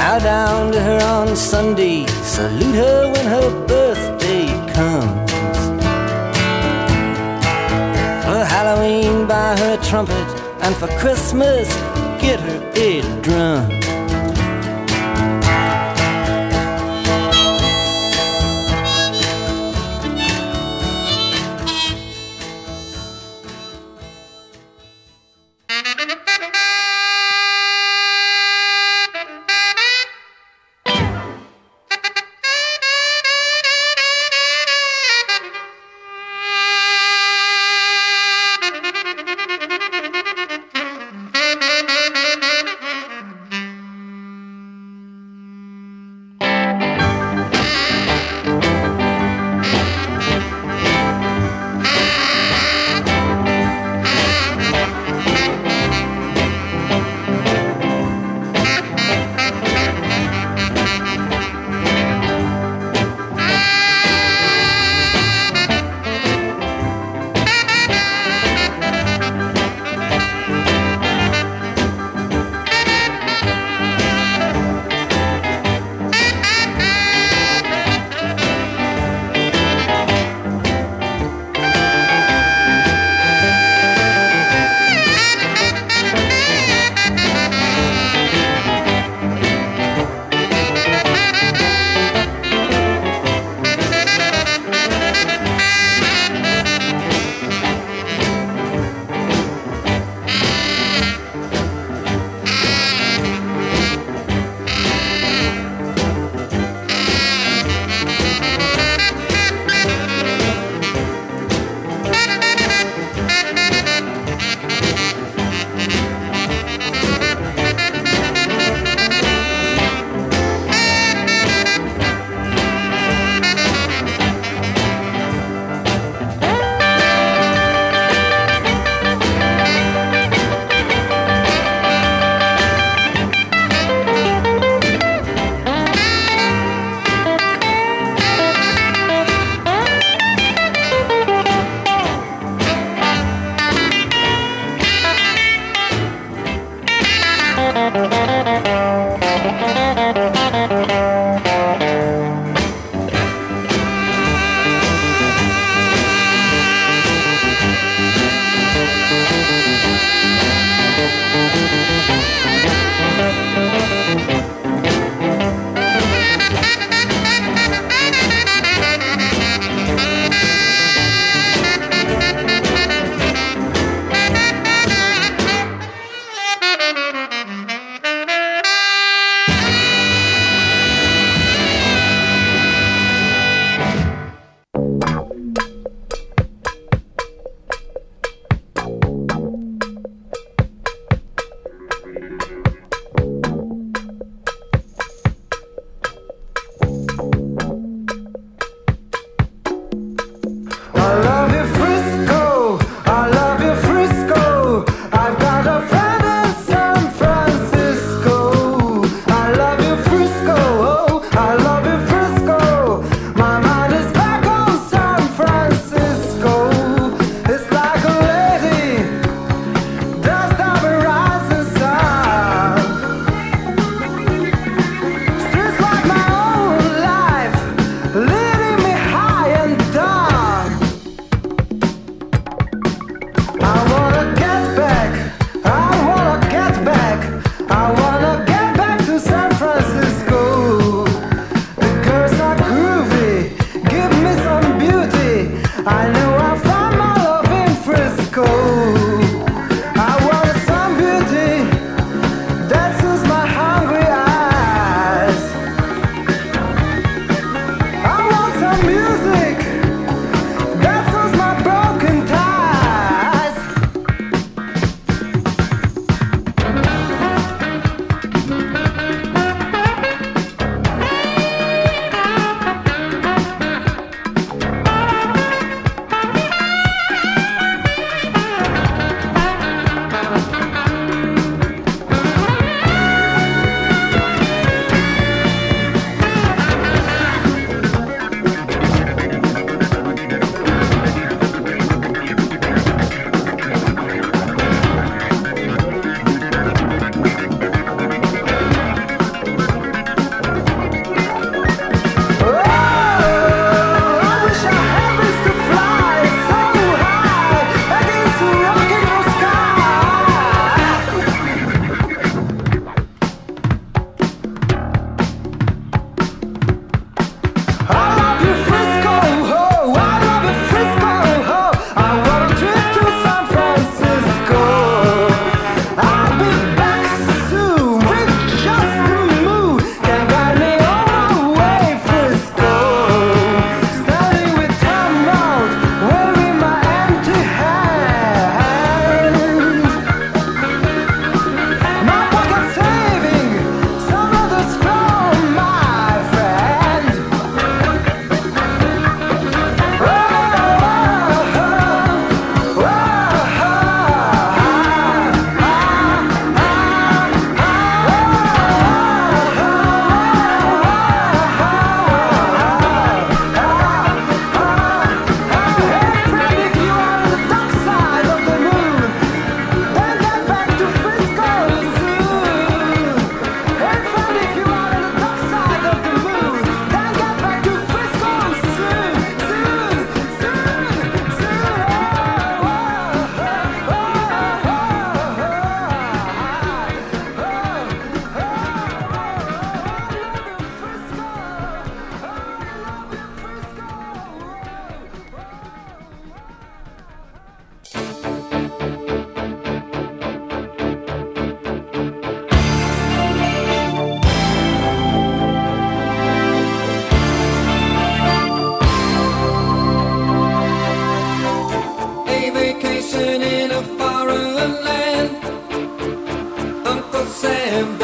Bow down to her on Sunday, salute her when her birthday comes. For Halloween buy her a trumpet, and for Christmas get her a drum.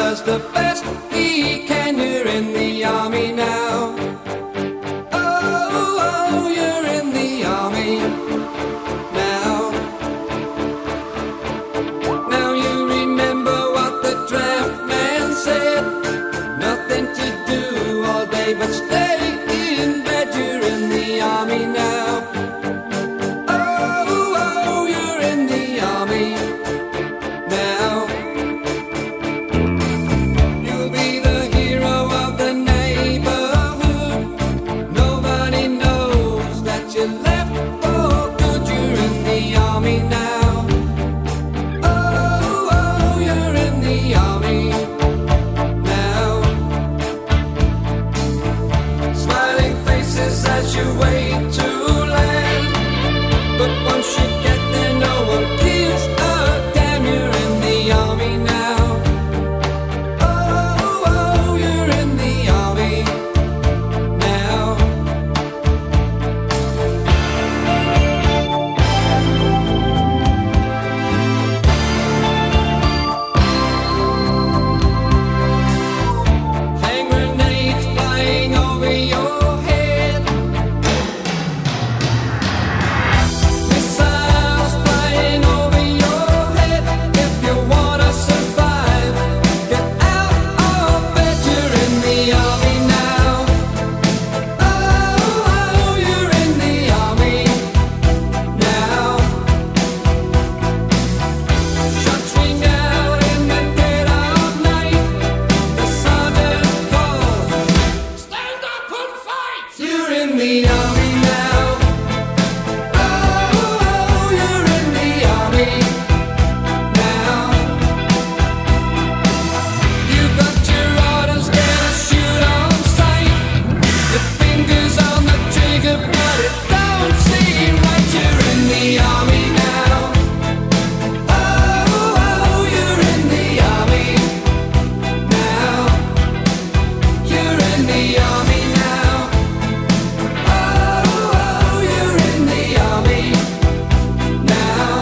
does the best he can. You're in the army now. Oh, you're in the army now. Now you remember what the draft man said. Nothing to do all day but stay in bed. You're in the army now. Oh, you're in the army now. You'll be the hero of the neighborhood. Nobody knows that you left for good. You're in the army now. Oh, you're in the army now. Smiling faces as you wait to land. But once you get there, no one gives a damn. You're in the army now. Oh, you're in the army now. Hand grenades flying over your head. Missiles flying over your head. If you wanna survive, get out of bed. You're in the army now. Oh, you're in the army now. Shots ring out in the dead of night. The sergeant calls, stand up and fight. You're in the army now. Oh, you're in the army now. You've got your orders, get a shoot on sight. Your fingers on the trigger, but it don't seem right. You're in the army now. Oh, you're in the army now. You're in the army now. Oh, you're in the army now.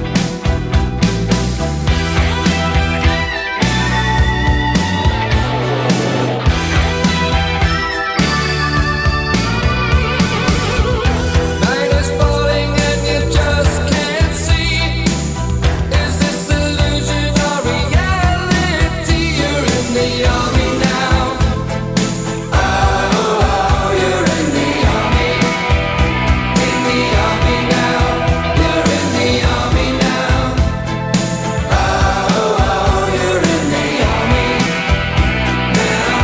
Night is falling and you just can't see. Is this illusion or reality? You're in the army now. Oh, you're in the army. In the army now. You're in the army now. Oh, you're in the army now.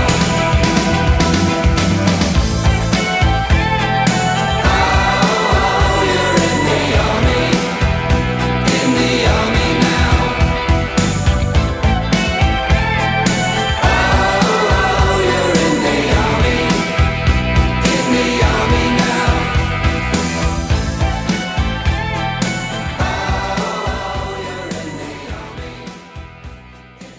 Oh, you're in the army. In the army now. Oh, you're in the army. In the army now. Oh, you're in the army.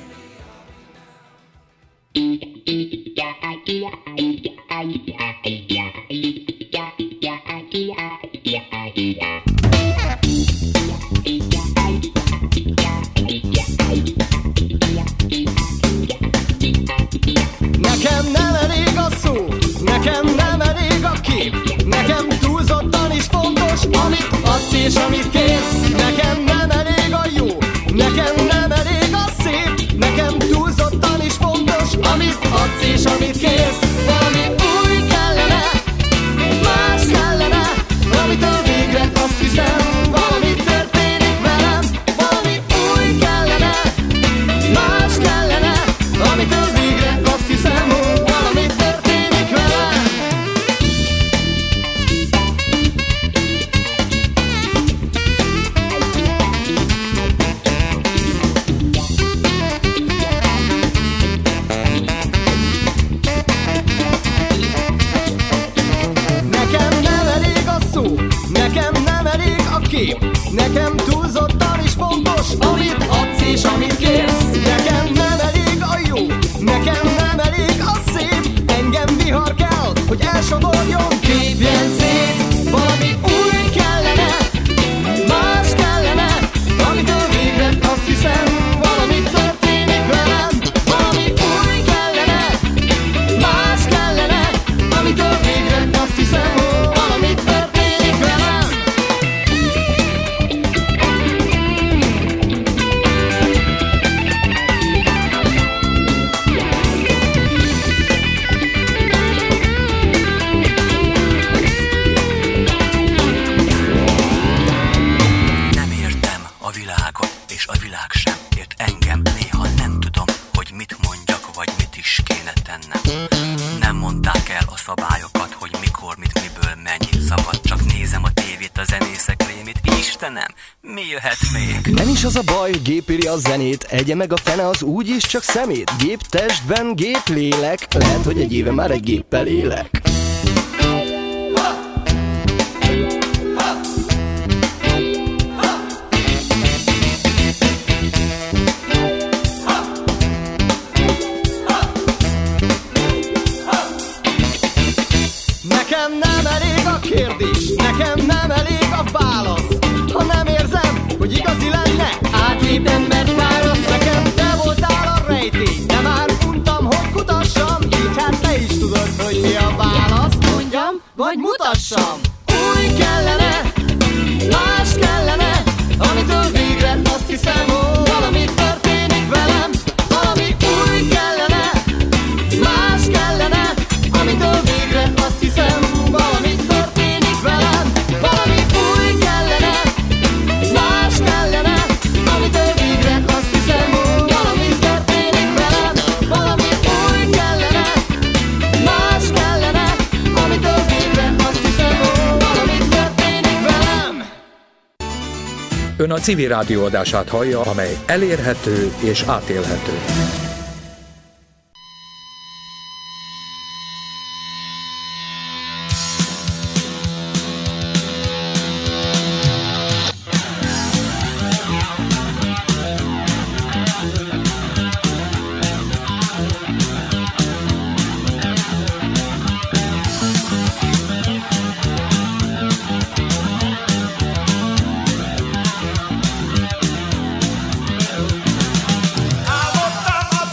Nekem nem elég a szó, nekem nem elég a kép. Nekem túlzottan is fontos, amit adsz és amit kérsz. Nekem nem elég a jó, nekem nem elég a szép. Nekem túlzottan is fontos, amit adsz és amit kérsz. Valami új kellene, más kellene, amitől végre azt hiszem, valami történik velem. Valami új kellene, más kellene, amitől végre azt hiszem, valami történik velem. Nekem nem elég a szó, nekem nem elég a kép. Nekem túlzottan is fontos, amit adsz és amit kérsz. Nekem nem elég a jó, nekem nem elég a szép. Engem vihar kell, hogy elsodorjon, képjen szét. Valami új kellene, más kellene, amitől végre azt hiszem, valami történik velem. Valami bennem. Nem mondták el a szabályokat, hogy mikor, mit, miből, mennyit szabad. Csak nézem a tévét, a zenészek rémét. Istenem, mi jöhet még? Nem is az a baj, hogy gép írja a zenét. Egye meg a fene, az úgyis csak szemét. Gép testben, gép lélek. Lehet, hogy egy éve már egy géppel élek. Nekem nem elég a kérdés, nekem nem elég a válasz. Ha nem érzem, hogy igazi lenne, átlép ember fárasz. Nekem te voltál a rejtély, de már untam, hogy kutassam. Így hát te is tudod, hogy mi a válasz. Mondjam, vagy mutassam. Új kellene, más kellene, amitől végre azt hiszem, hogy valami történik velem. Valami új kellene, más kellene, amitől végre azt hiszem, valami történik velem. Valami új kellene, más kellene, amitől végre azt hiszem, valami történik velem. Valami új kellene, más kellene, amitől végre azt hiszem, valami történik velem. Ön a Civil Rádió adását hallja, amely elérhető és átélhető. Álmodtam a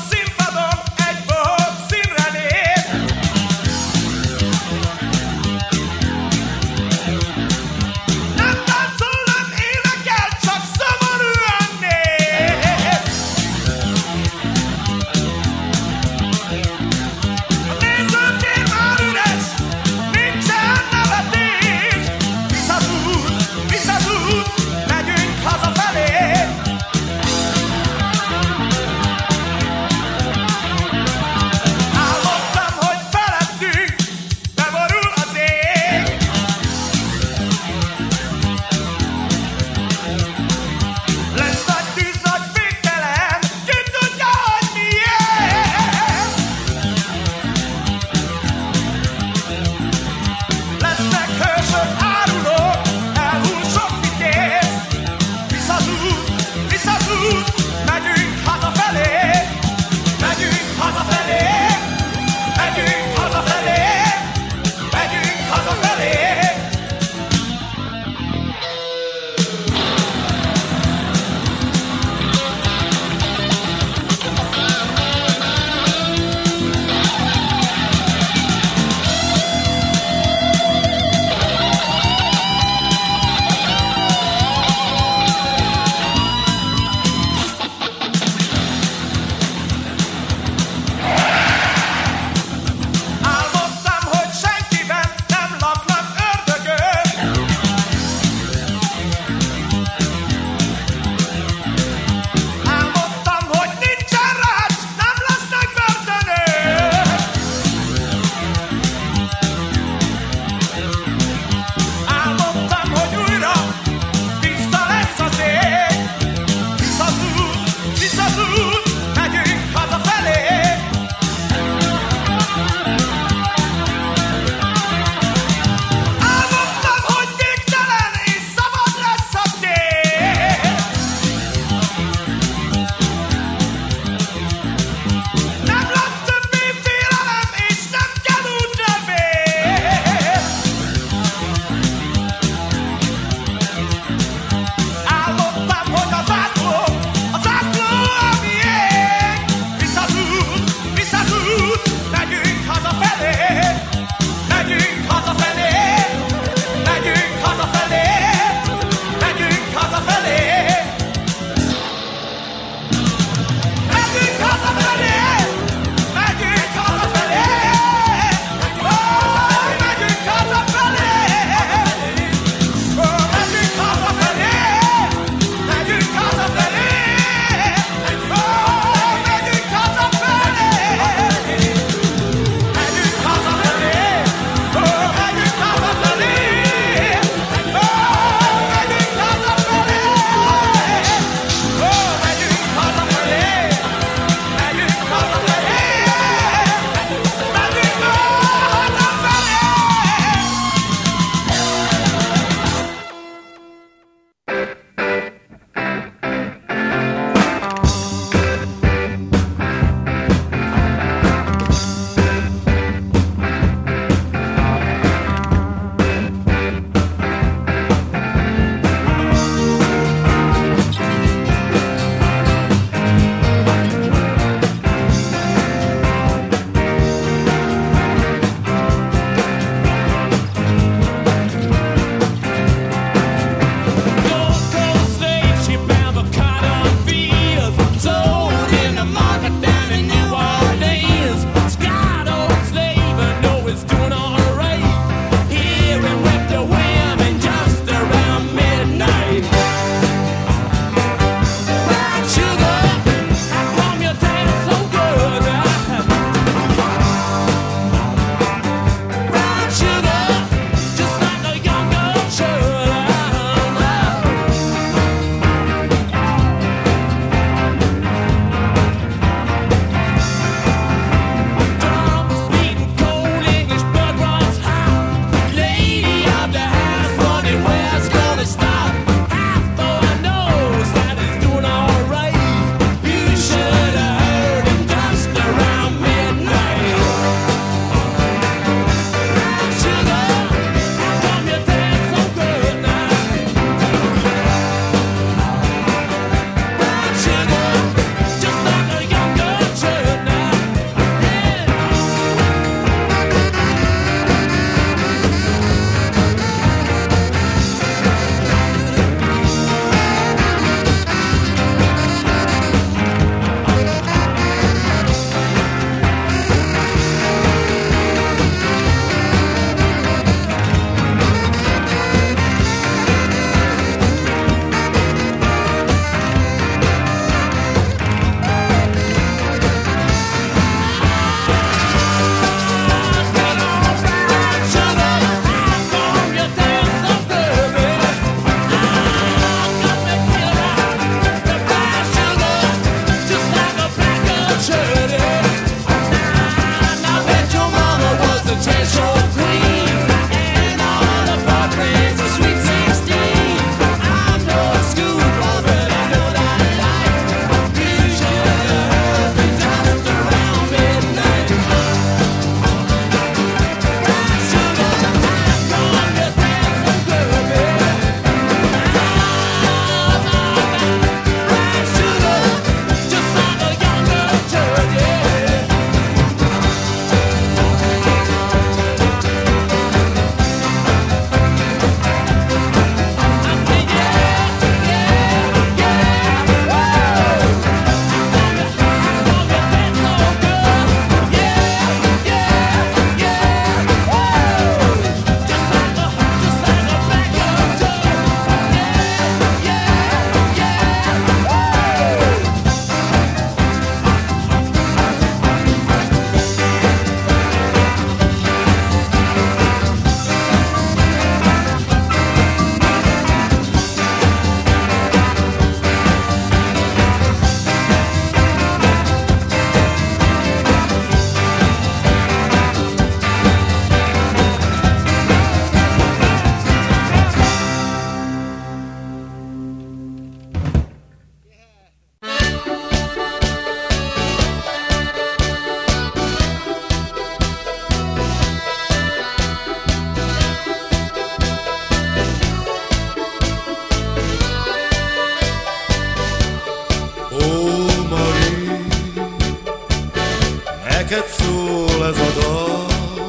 neked szól ez a dal,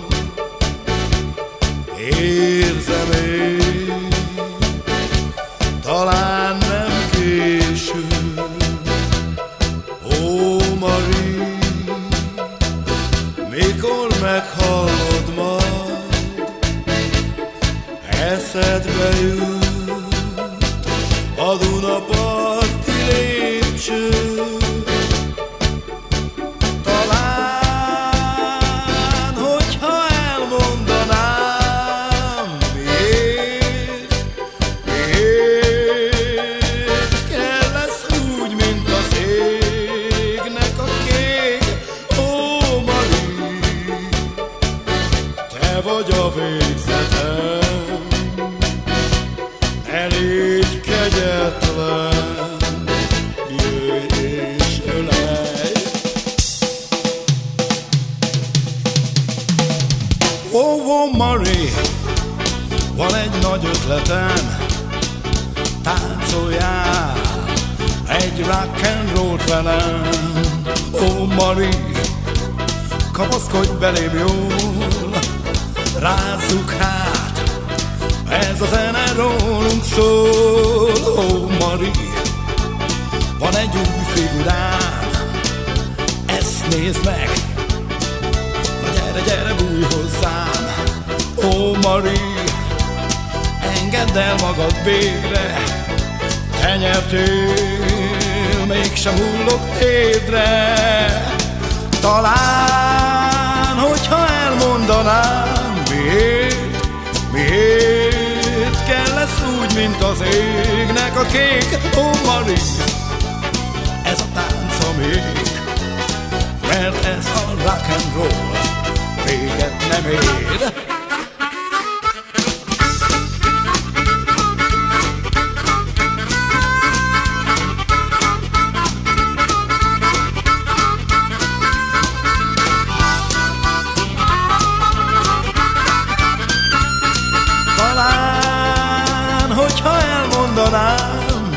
érzem én, talán nem késő. Ó, Marie, mikor meghallod majd, eszedbe jut a Dunaparti lépcső. Vagy a végzetem, ne légy kegyetlen, jöjj és ölelj. Ó, Marie, van egy nagy ötletem, táncoljál egy rock and roll-t velem. Ó, Marie, kapaszkodj belém jól, rázzuk hát, ez a zene rólunk szól. Ó, Marie, van egy új figurám, ezt nézd meg, na gyere, gyere, bújj hozzám. Ó, Marie, engedd el magad végre, te nyertél, mégsem hullok térdre. Talán, hogyha elmondanám, miért kell lesz úgy, mint az égnek a kék? Ó, Marie, ez a tánc a még, mert ez a rock and roll véget nem ér. Hogyha elmondanám,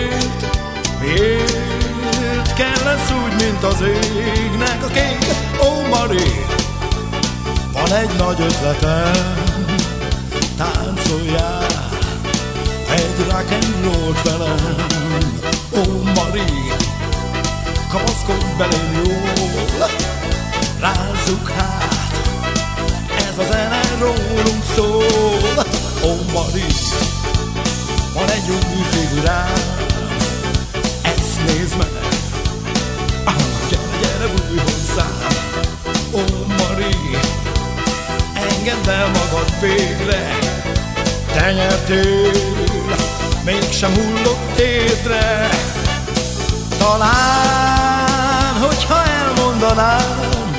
miért kell lesz úgy, mint az égnek a kék? Ó, Marie, van egy nagy ötletem, táncoljál egy rock and roll-t velem. Ó, Marie, kapaszkodj belém jól, rázzuk hát, ez a zene rólunk szól. Ó, Marie, van egy új figurám, ezt nézd meg, gyere, gyere, bújj hozzám. Ó, Marie, engedd el magad végre, te nyertél, mégsem hullok térdre. Talán, hogyha elmondom, mondanám,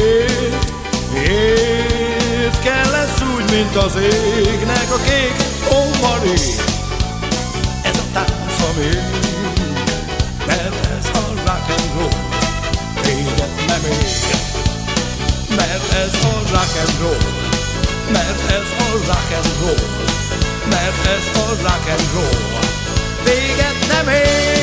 miért kell ez úgy, mint az égnek a kék? Ó, Marie, ez a tánc, ami mert ez a rock and roll, véget nem ér. Mert ez a rock and roll, mert ez a rock and roll, mert ez a rock and roll, véget nem ér.